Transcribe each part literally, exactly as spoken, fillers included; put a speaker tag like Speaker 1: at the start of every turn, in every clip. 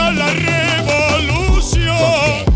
Speaker 1: la revolución.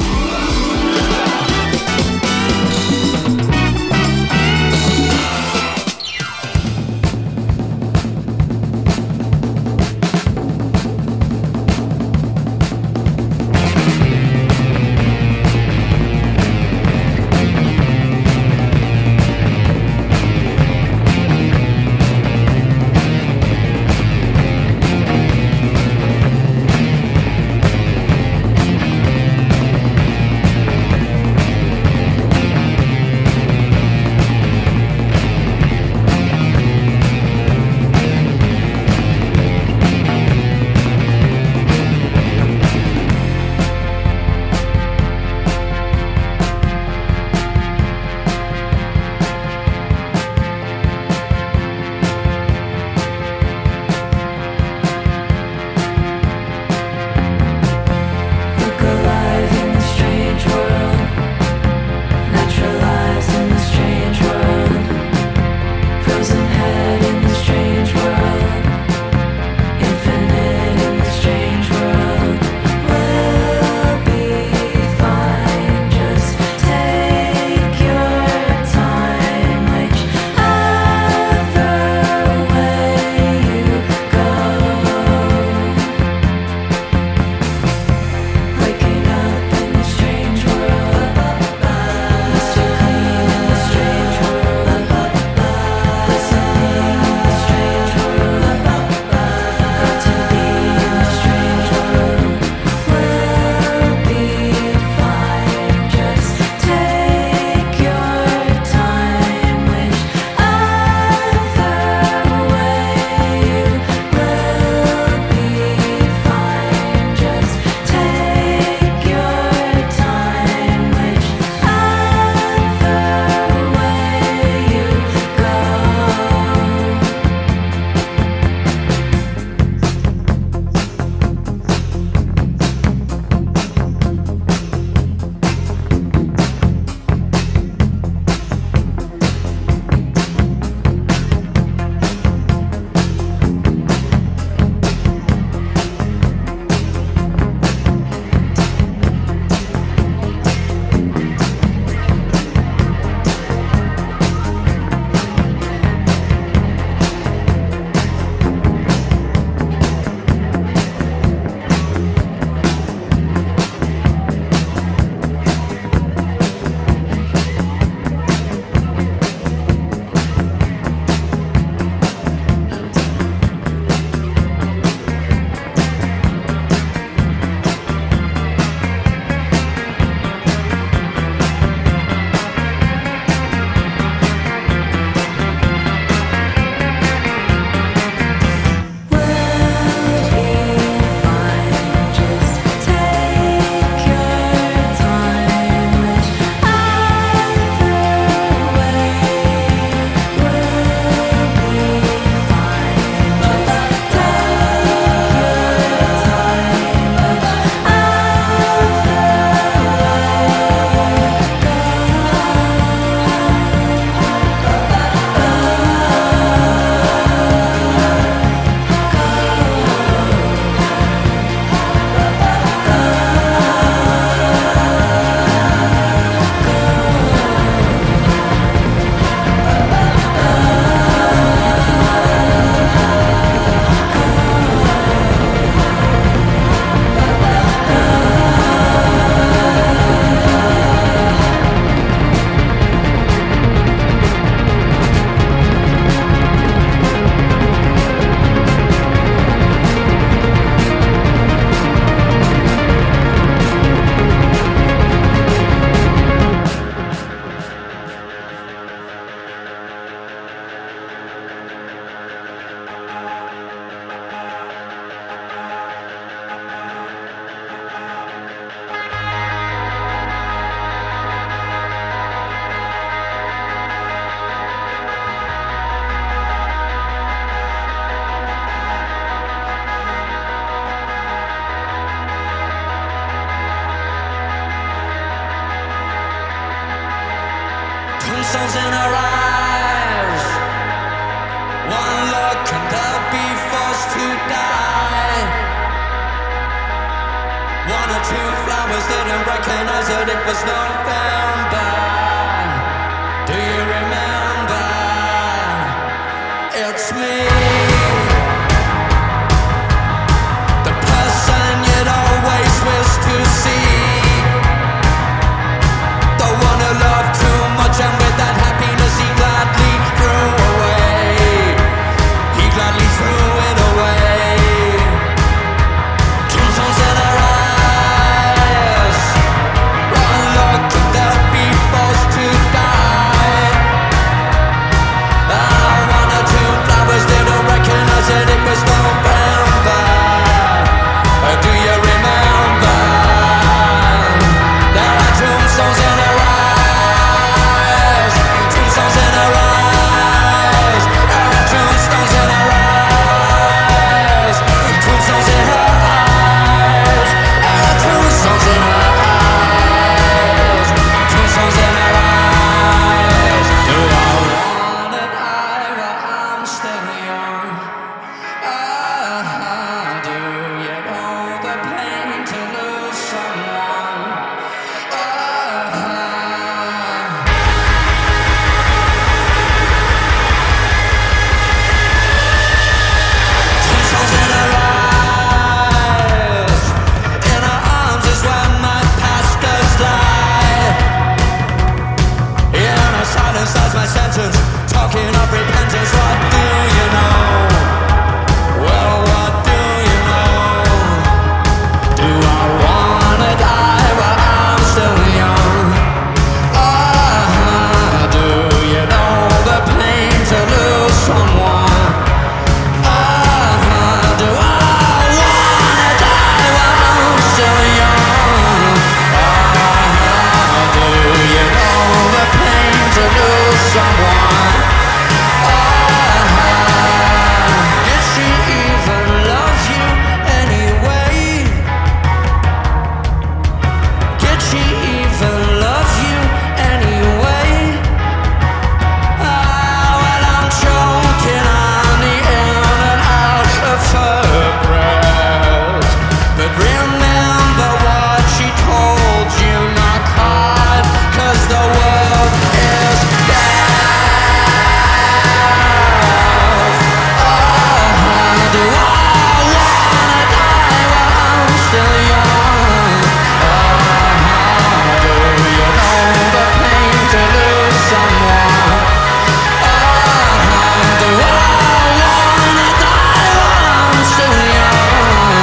Speaker 2: souls in our eyes. One look and they'll be forced to die. flowers didn't recognize that it was November. Do you remember? It's me, the person you'd always wish to see, the one who loved too much and with that happiness he gladly threw away. He gladly threw it away. Tombstones in her eyes. One look and they'll be forced to die. Ah, one or two flowers didn't recognize that it was November. Uh, do you remember? There are tombstones in her eyes. Tombstones in her eyes. There are tombstones in her eyes. Tombstones in her eyes. There are tombstones in her eyes. Tombstones in her eyes. Do I wanna die while I'm still young? Ah, do you know the pain to lose someone? Ah. Tombstones in her eyes. In her arms is where my pastors lie. In her silence lies my sentence. Talking of repentance, what do you know? Well, what do you know? Do I wanna die while I'm still young? Ah, do you know the pain to lose someone? Ah, do I wanna die while I'm still young? Ah, do you know the pain to lose someone? Ah, did she even love you anyway? Did she even love you anyway? Ah, well, I'm choking on the in and out of her breath. But remember what she told you, not hard, 'cause the world is death. Ah, do I wanna die while I'm still young? Ah, do you know the pain to lose someone? Ah, do I wanna die while I'm still young?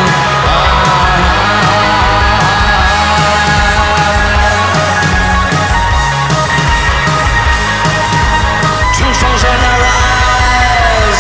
Speaker 2: Tombstones in her eyes.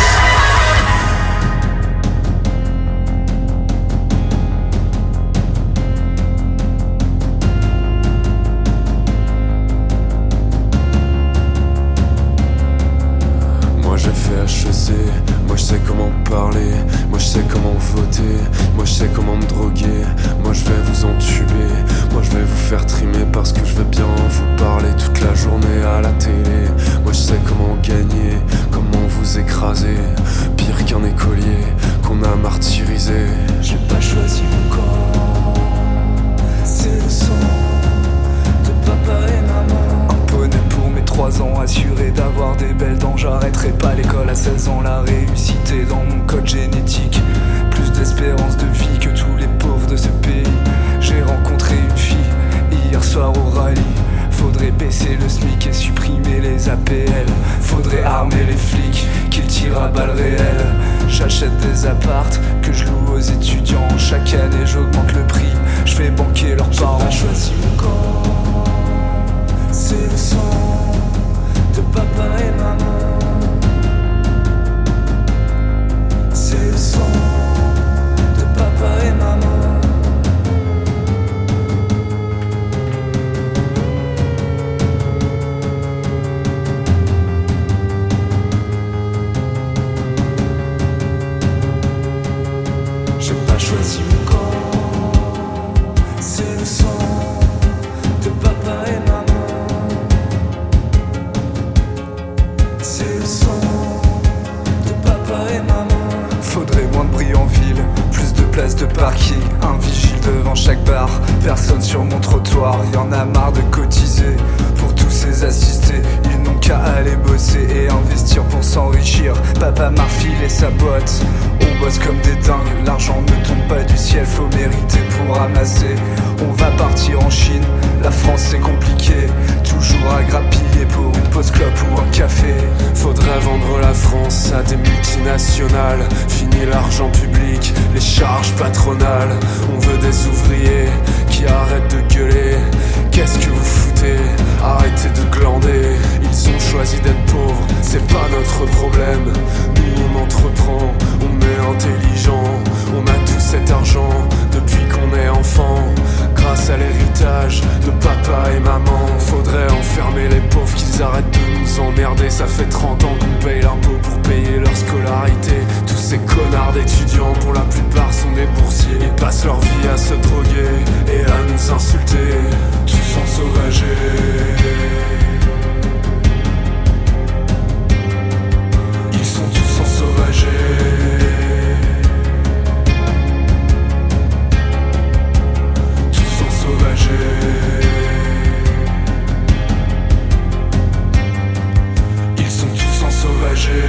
Speaker 1: Moi j'ai fait H E C, moi je sais comment parler, moi je sais comment voter, moi je sais comment me droguer, moi je vais vous entuber, moi je vais vous faire trimer parce que je veux bien vous parler toute la journée à la télé. Moi je sais comment gagner, comment vous écraser, pire qu'un écolier qu'on a martyrisé. J'ai pas choisi mon corps, c'est le sang de papa et maman. Un poney pour mes trois ans, assuré d'avoir des belles dents. J'arrêterai pas l'école à seize ans, la réussite est dans mon code génétique. Plus d'espérance de vie que tous les pauvres de ce pays. J'ai rencontré une fille hier soir au rallye. Faudrait baisser le SMIC et supprimer les A P L. Faudrait armer les flics, qu'ils tirent à balles réelles. J'achète des appartes que je loue aux étudiants. Chaque année j'augmente le prix, je fais banquer leurs parents. J'ai pas choisi mon corps, c'est le sang de papa et maman. C'est le sang de papa et maman. J'ai pas
Speaker 3: personne sur mon trottoir. Y'en a marre de cotiser pour tous ces assistés. Ils n'ont qu'à aller bosser et investir pour s'enrichir. Papa m'a refilé sa boîte, on bosse comme des dingues. L'argent ne tombe pas du ciel, faut mériter pour ramasser. On va partir en Chine, la France c'est compliqué. Toujours à grappiller pour une pause clope ou un café.
Speaker 1: Faudrait vendre la France à des multinationales. Fini l'argent public, les charges patronales. On veut des ouvriers qui arrêtent de gueuler. Qu'est-ce que vous foutez? Arrêtez de glander. Ils ont choisi d'être pauvres, c'est pas notre problème. Nous on entreprend, on est intelligent. On a tout cet argent depuis qu'on est enfant. Grâce à l'héritage de papa et maman. Faudrait enfermer les pauvres, qu'ils arrêtent de nous emmerder. Ça fait trente ans qu'on paye l'impôt pour payer leur scolarité. Tous ces connards d'étudiants, pour la plupart sont des boursiers. Ils passent leur vie à se droguer et à nous insulter, tous ensauvagés. Ils sont tous ensauvagés. Ils sont tous ensauvagés.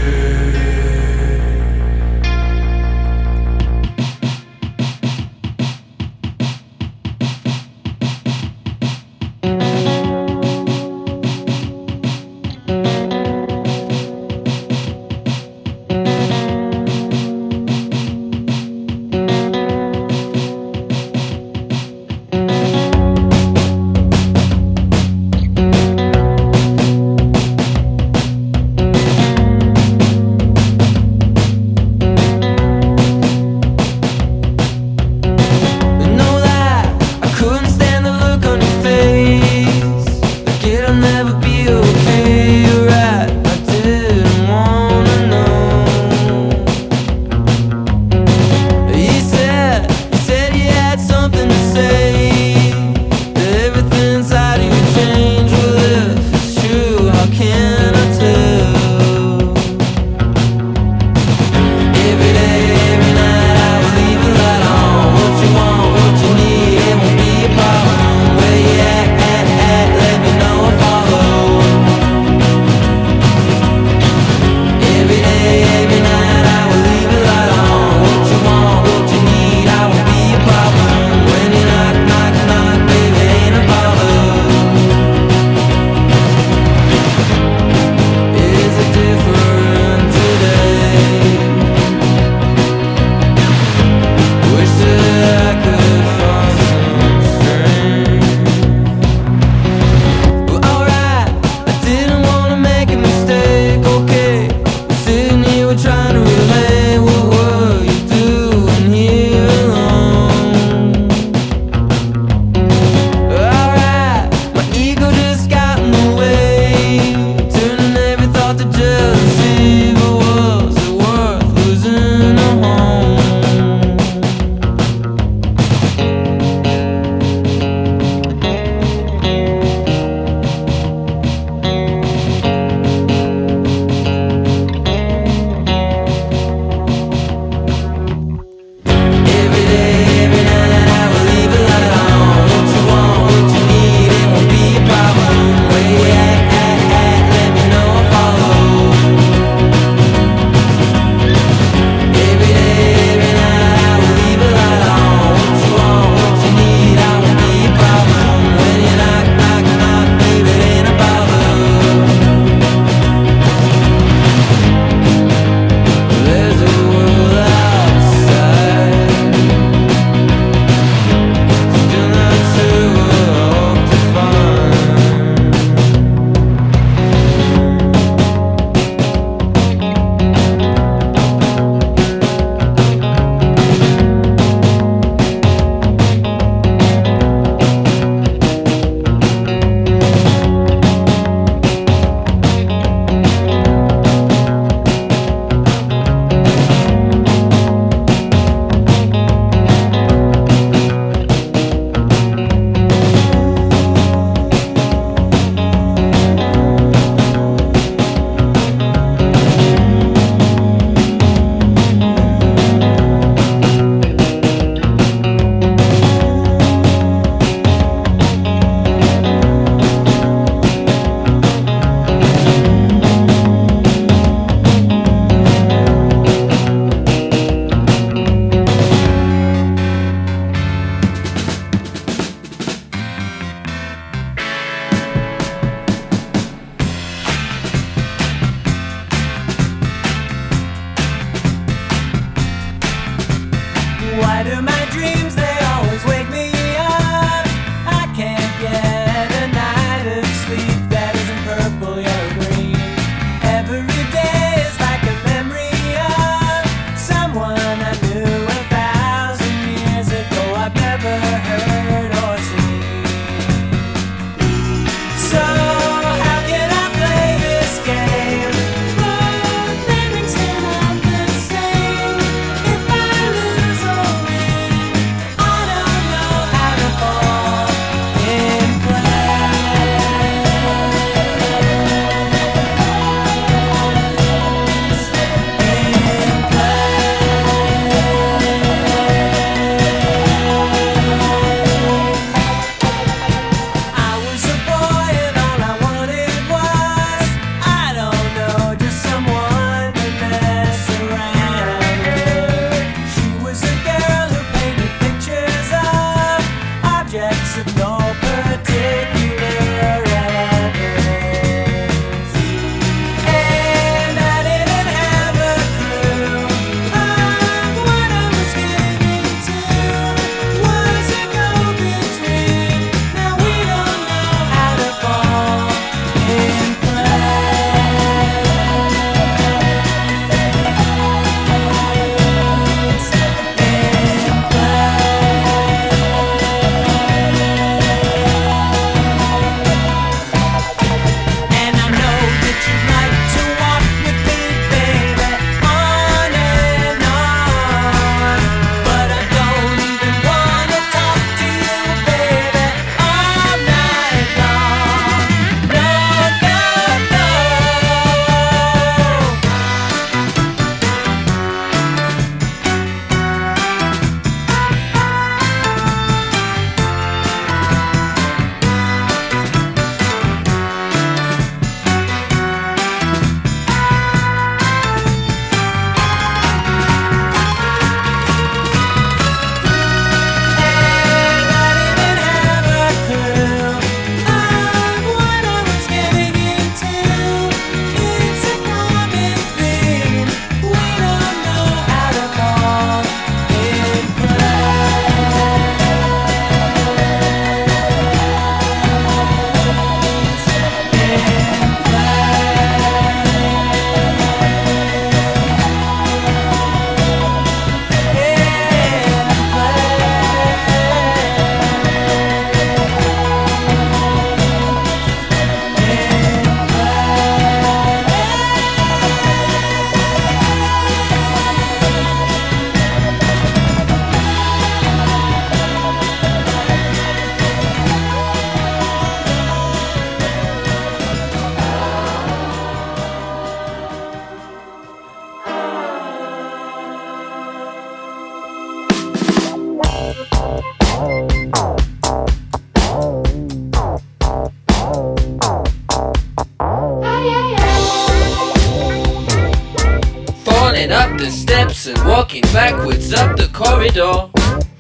Speaker 2: Falling up the steps and walking backwards up the corridor.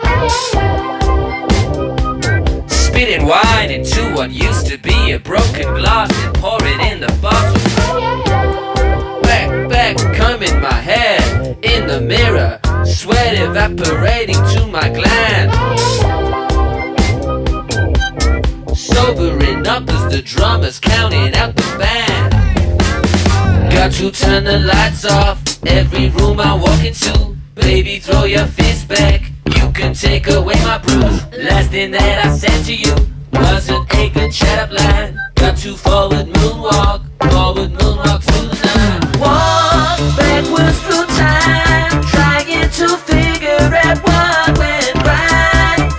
Speaker 2: Spitting wine into what used to be a broken glass and pour it in the bottle. Back, back, combing my hair in the mirror, sweat evaporating to my gland. Sobering up as the drummer's counting out the band. Got to turn the lights off every room I walk into. Baby, throw your fist back, you can take away my bruise. Last thing that I said to you wasn't a good shut up line. Got to forward moonwalk, forward moonwalk through the night. Walk backwards through time, trying to figure out what went right.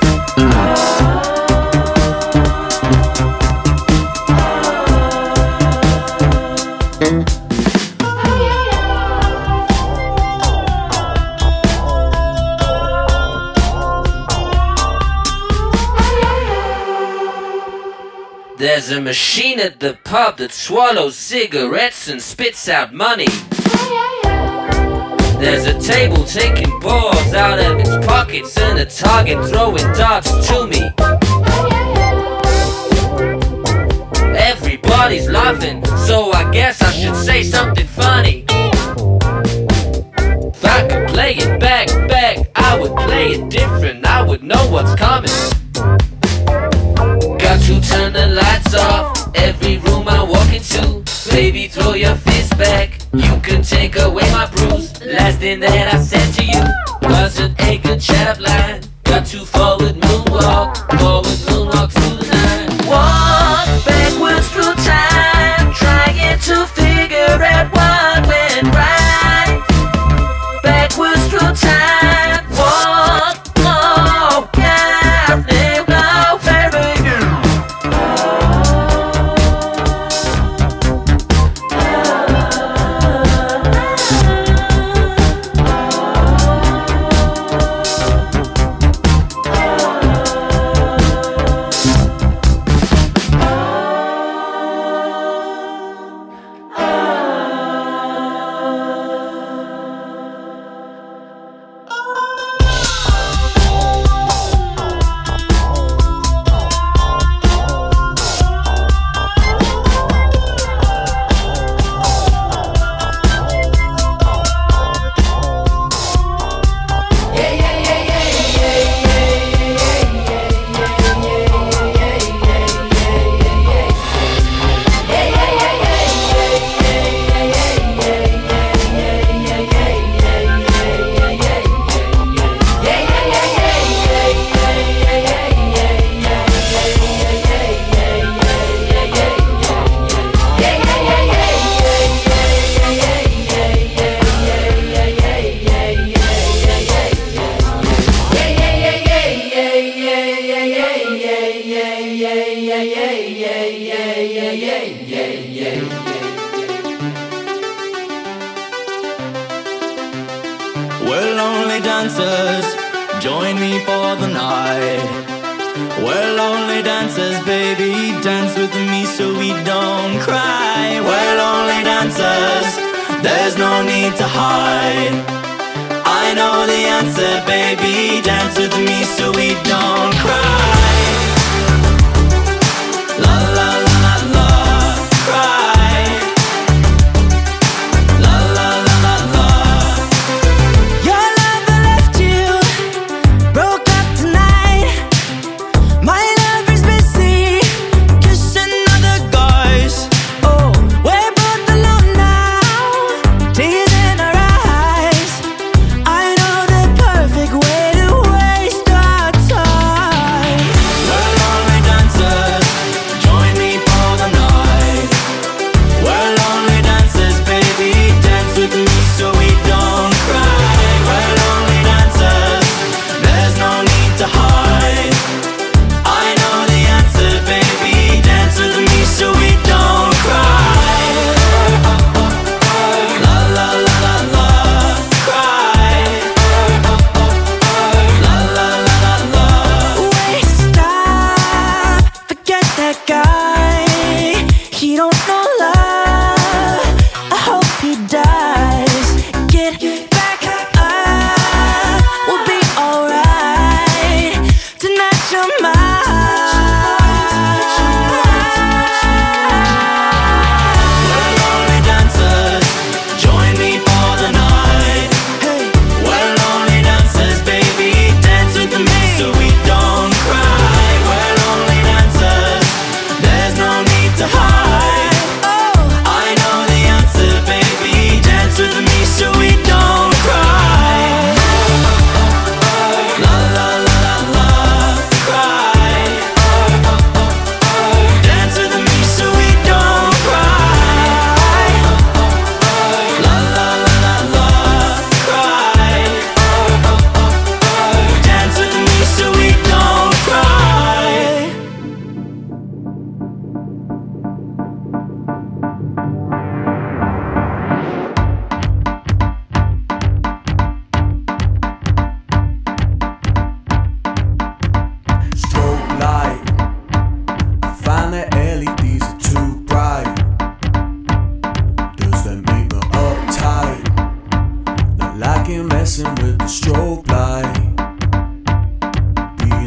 Speaker 2: There's a machine at the pub that swallows cigarettes and spits out money. There's a table taking balls out of its pockets and a target throwing darts to me. Everybody's laughing, so I guess I should say something funny. If I could play it back, back, I would play it different. I would know what's coming. Got to turn the lights off every room I walk into. Baby, throw your fist back, you can take away my bruise. Last thing that I said to you wasn't a good shut up line. Got to forward moonwalk, forward moonwalk through the night. Walk backwards through time, trying to figure out what went right. Backwards through time, walk, oh, yeah, they go, baby.
Speaker 4: We're lonely dancers, join me for the night. We're lonely dancers, baby, dance with me so we don't cry. We're lonely dancers, there's no need to hide. I know the answer, baby, dance with me so we don't cry. La la la la la, cry. La la la la la.
Speaker 5: Your lover left you, broke up tonight. My lover's busy kissing other guys. Oh, we're both alone now, tears in our eyes. I know the perfect way to waste our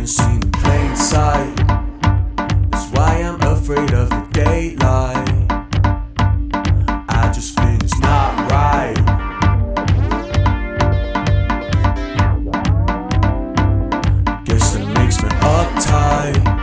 Speaker 6: been seen in plain sight. That's why I'm afraid of the daylight. I just feel it's not right. Guess that makes me uptight.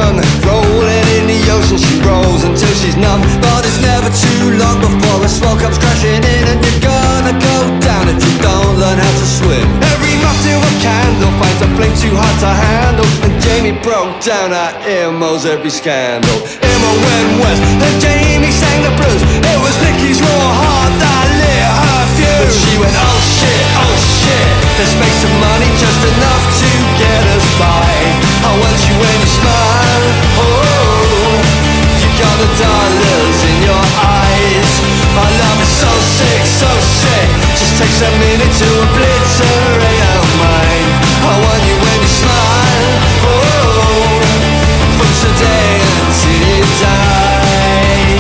Speaker 7: run. Rolling in the ocean, she rolls until she's numb. But it's never too long before a swell comes crashing in, and you're gonna go down if you don't learn how to swim. Every moth to a candle finds a flame too hard to handle, and Jamie broke down at Emo's every scandal. Emo went west, and Jamie sang the blues. It was Nicky's raw heart that lit her fuse. But she went, oh shit, oh shit, let's make some money just enough to get us by. I want you when you smile, oh, you got the dollars in your eyes. My love is so sick, so sick, just takes a minute to obliterate our mind. I want you when you smile, oh, from today until you die.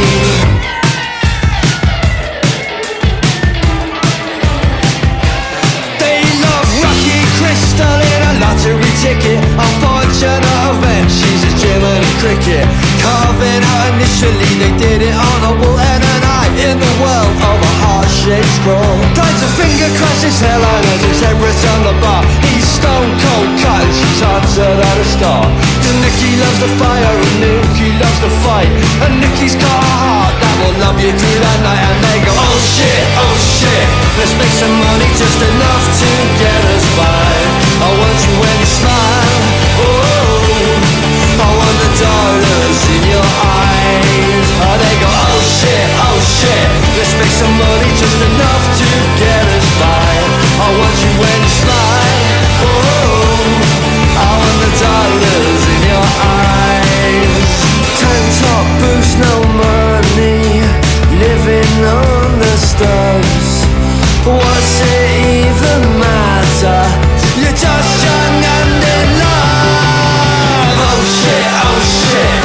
Speaker 7: They love Rocky Crystal in a lottery ticket. Unfortunate event, she's a German cricket. Carving out initially, they did it on a wall and an eye in the world of a heart-shaped scroll. Tied to finger cross his hairline as his head rests on the bar. He's stone cold cut and she's hotter than a star. And Nicky loves the fire and Nicky loves the fight, and Nicky's got a heart that will love you through the night. And they go, oh shit, oh shit, let's make some money just enough to get us by. I want you when you smile, oh, I want the dollars in your eyes. Oh, they go, oh shit, oh shit, let's make some money just enough to get us by. I want you when you smile, oh, I want the dollars in your eyes. Tank top boots, no money, living on the stubs. What's it even matter? You're just young and in love. Oh shit, oh shit.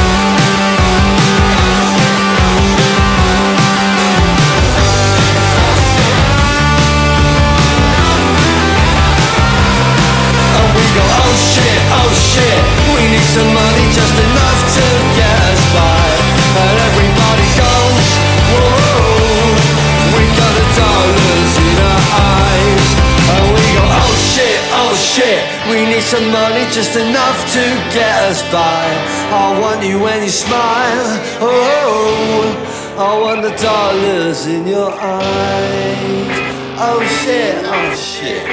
Speaker 7: And we go, oh shit, oh shit, we need some money just enough to get us by. And everybody goes, whoa, we got the dollars in our eyes. And we go, oh shit, oh shit, we need some money just enough to get us by. I want you when you smile, oh, I want the dollars in your eyes. Oh shit, oh shit.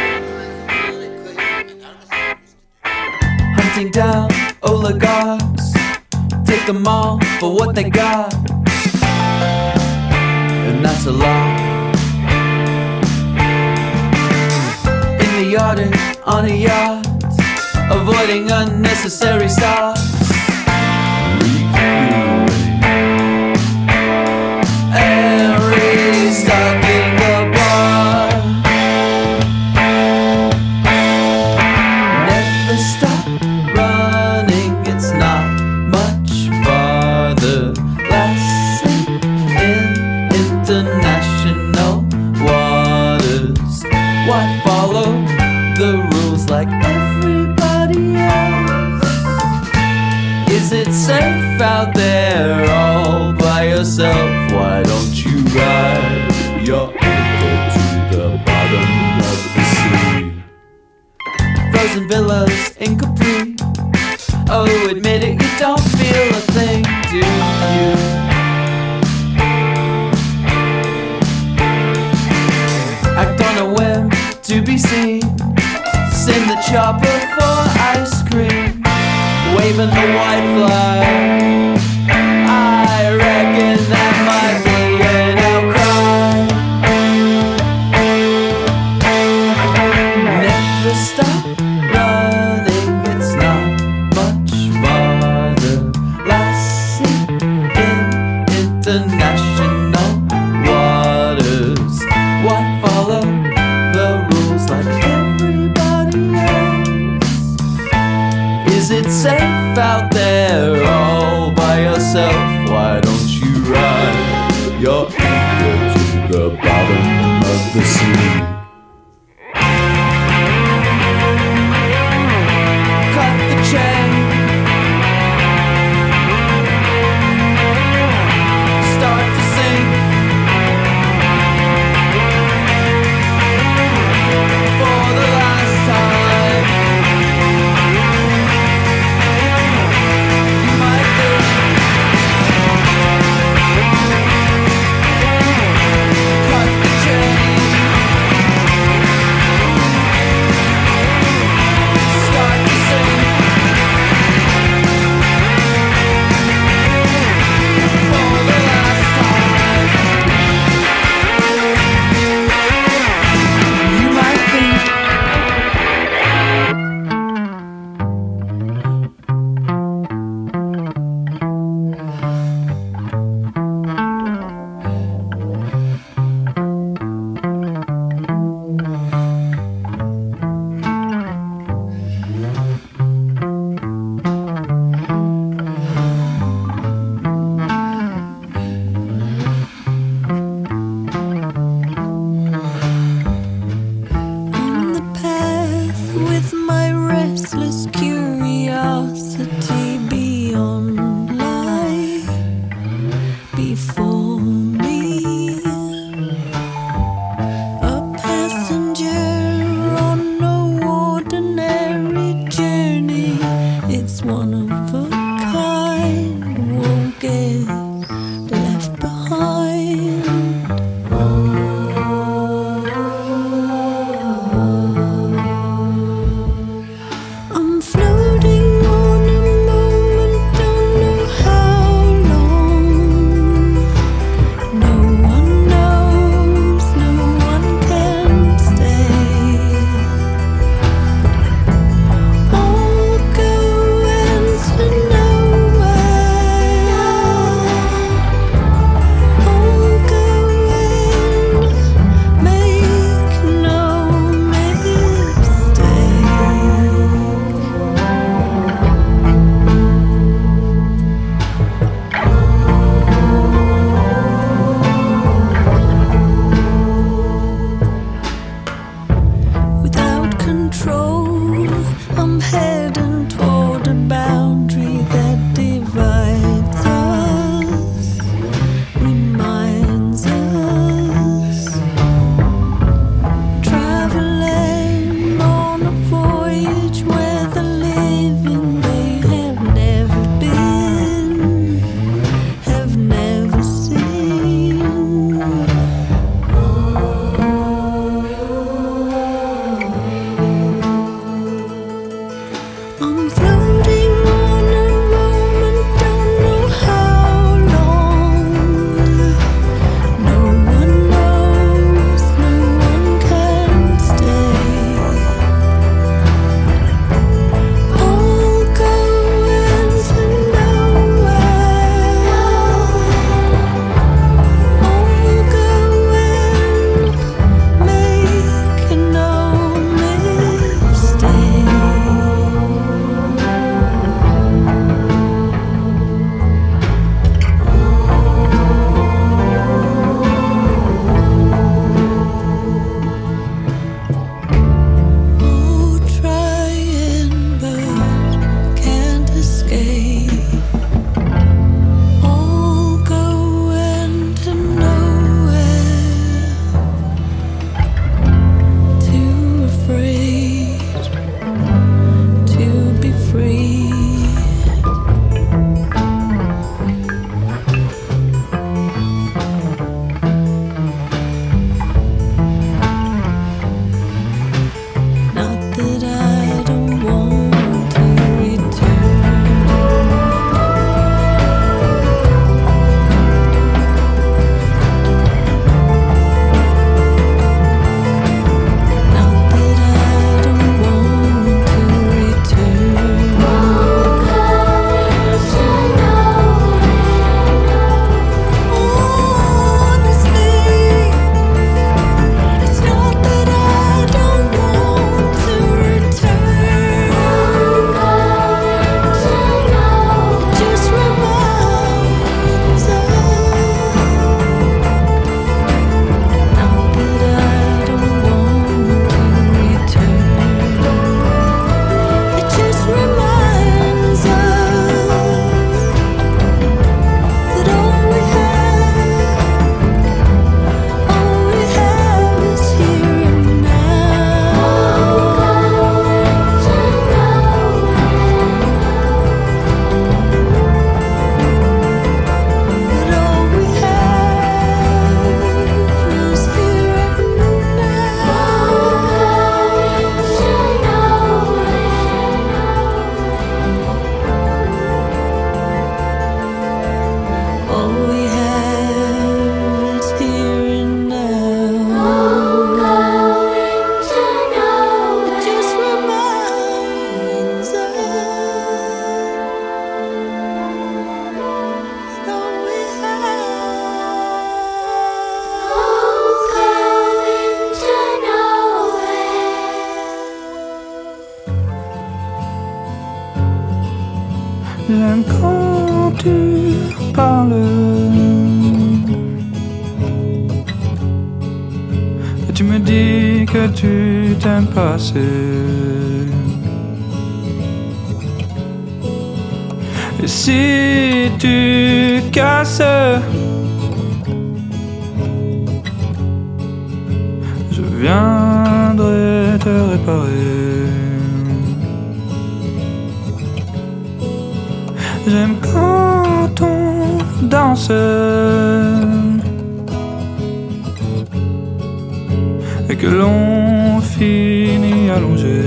Speaker 8: Hunting down oligarchs, take them all for what they got, and that's a lot. In the Arctic, on a yacht, avoiding unnecessary stops, and restocking the bar. Never stop running, it's not much farther. Lesson in international waters. Why follow the rules like everybody else? Is it safe out there all by yourself? Why don't you ride your anchor to the bottom of the sea? Frozen villas in Capri. Oh, admit it, you don't feel a thing, do you? Act on a whim to be seen. Send the chopper for ice cream, waving the white flag. I reckon that might be an outcry. Never stop running, it's not much farther. Last seen in international waters. Why follow the rules like everybody else? Is it safe out there all by yourself? Why don't you ride your anchor to the bottom of the sea? Cut the chain, start to sink. For the last time, you might
Speaker 5: journey. It's one of a kind, won't get left behind. I'm floating on a moment, don't know how long. No one knows, no one can stay. All going to nowhere. All going, make no mistake. Without control, I'm heading toward a boundary that divides us, reminds us. Traveling on a voyage where the living they have never been, have never seen. I'm floating on a moment, don't know how long. No one knows, no one can stay. All going to nowhere. All going, make no mistake. Oh, trying but can't escape. All going to nowhere. Too afraid to be free. Not that I don't want to return. Not that I don't want to return. Honestly, it's not that I don't want to return. It just reminds us. Not that I don't want to return. It just reminds us that all we have, all we have is here and now. That all we have is here and now. All we have is here and now. It just reminds us that all we
Speaker 9: J'aime quand tu parles, et tu me dis que tu t'aimes passer. Et si tu casses, je viendrai te réparer. J'aime quand on danse et que l'on finit allongé.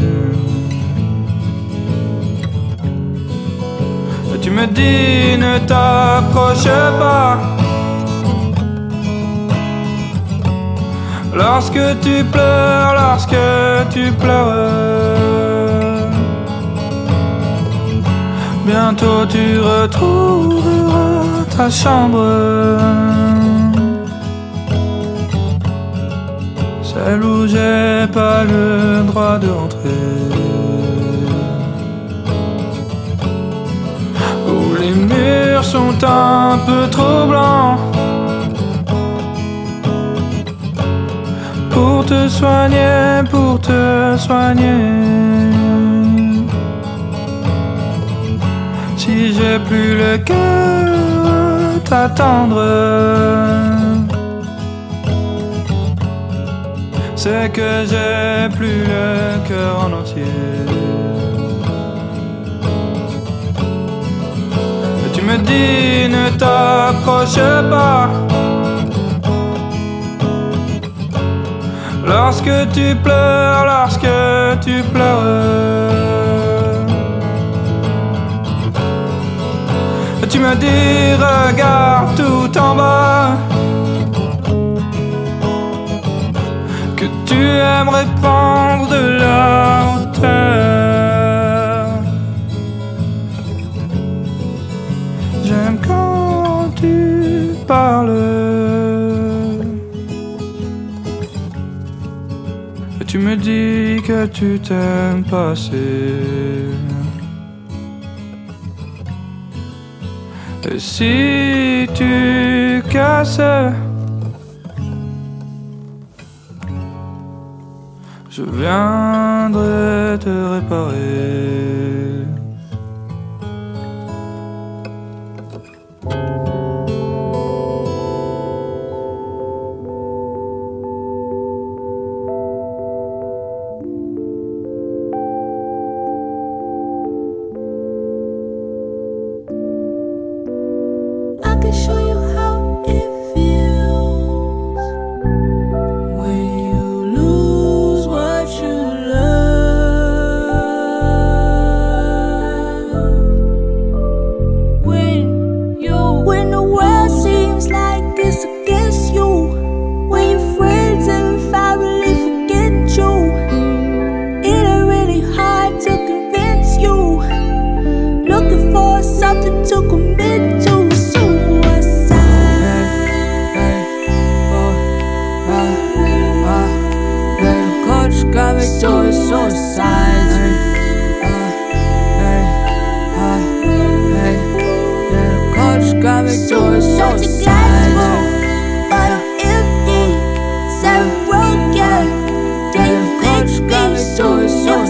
Speaker 9: Et tu me dis ne t'approche pas lorsque tu pleures, lorsque tu pleures. Bientôt tu retrouveras ta chambre, celle où j'ai pas le droit de rentrer, où les murs sont un peu trop blancs pour te soigner, pour te soigner. Si j'ai plus le cœur à t'attendre, c'est que j'ai plus le cœur en entier. Et tu me dis ne t'approche pas lorsque tu pleures, lorsque tu pleures. Tu me dis regarde tout en bas, que tu aimerais prendre de la hauteur. J'aime quand tu parles et tu me dis que tu t'aimes passer. Et si tu casses, je viendrai te réparer.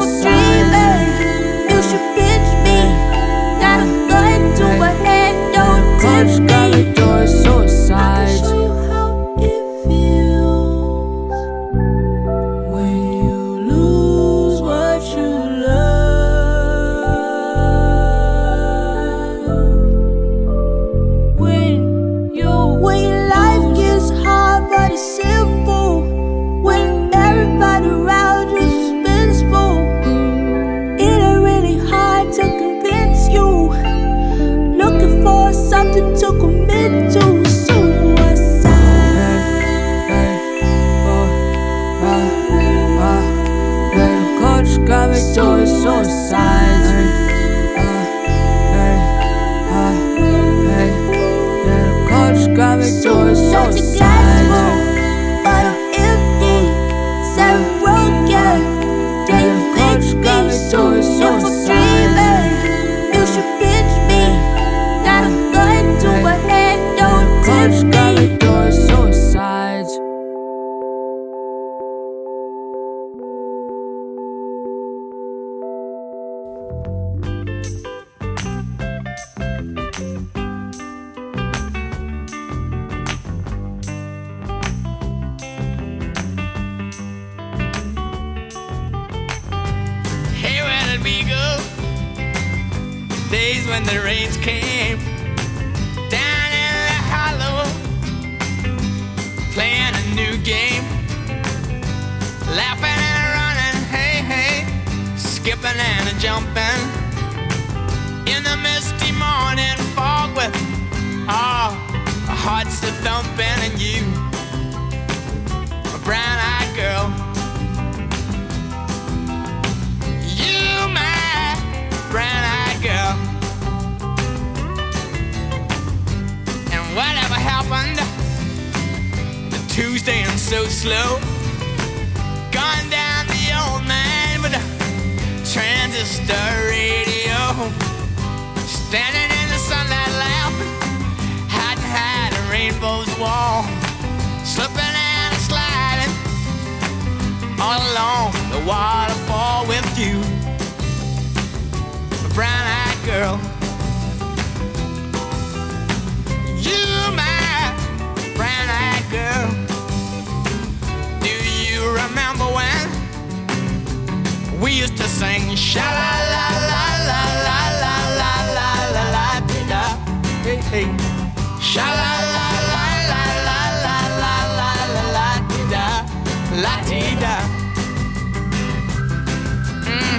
Speaker 10: You should pitch me, got a gun to a head, no
Speaker 4: days when the rains came down in the hollow, playing a new game, laughing and running, hey, hey, skipping and jumping in the misty morning fog with our hearts a thumping, and you, a brown-eyed girl, you, my brown-eyed girl. And whatever happened to Tuesday and so slow, gone down the old man with a transistor radio, standing in the sunlight laughing, hiding high the rainbow's wall, slipping and sliding all along the waterfall with you, a brown-eyed girl. You, my brown-eyed girl. Do you remember when we used to sing sha-la-la-la-la-la-la-la-la-la-la-la-la-la, hey, hey, sha-la-la-la-la-la-la-la-la-la-la-la, la-dee-da. Mm.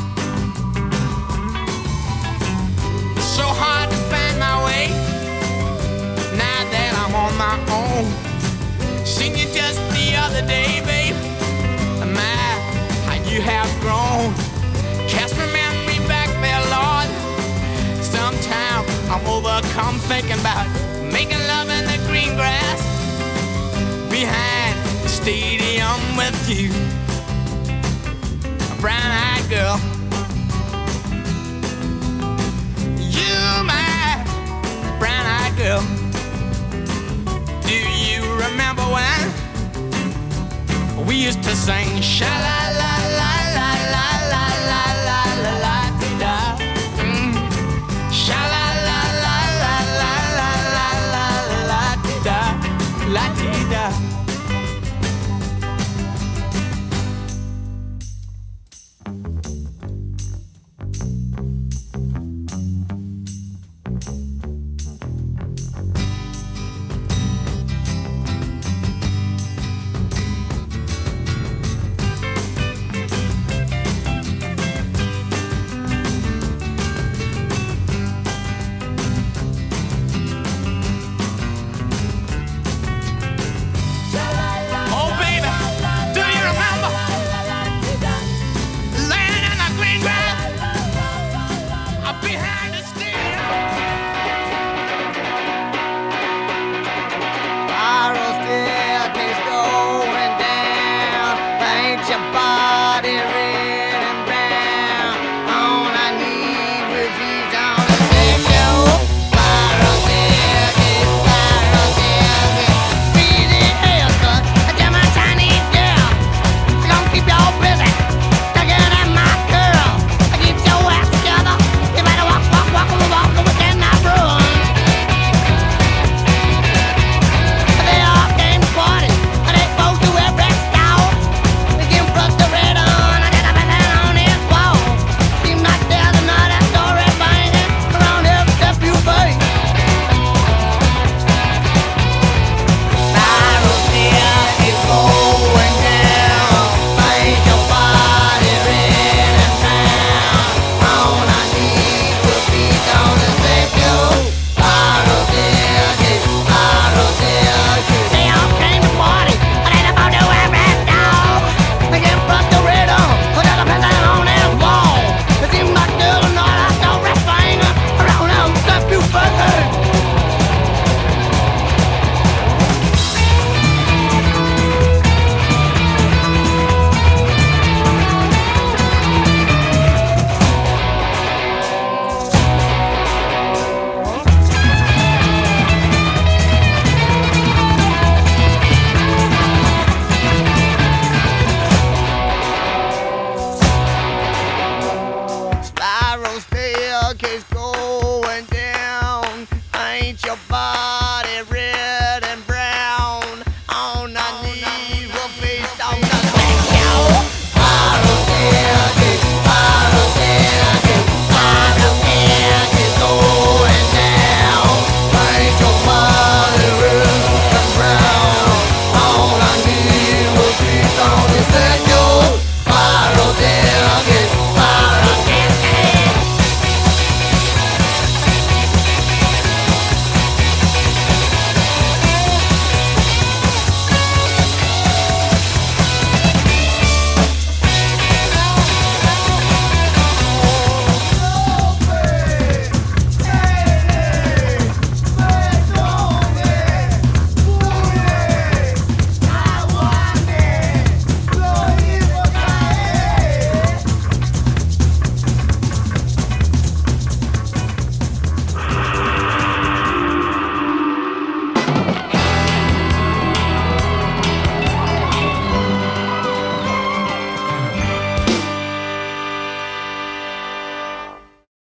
Speaker 4: So hard to find my way now that I'm on my own. Seen you just the other day, babe. My, how you have grown. Cast my memory back there, Lord. Sometimes I'm overcome thinking about making love in the green grass behind the stadium with you, a brown-eyed girl. You, my brown-eyed girl. Do you remember when we used to sing sha-la-la-la?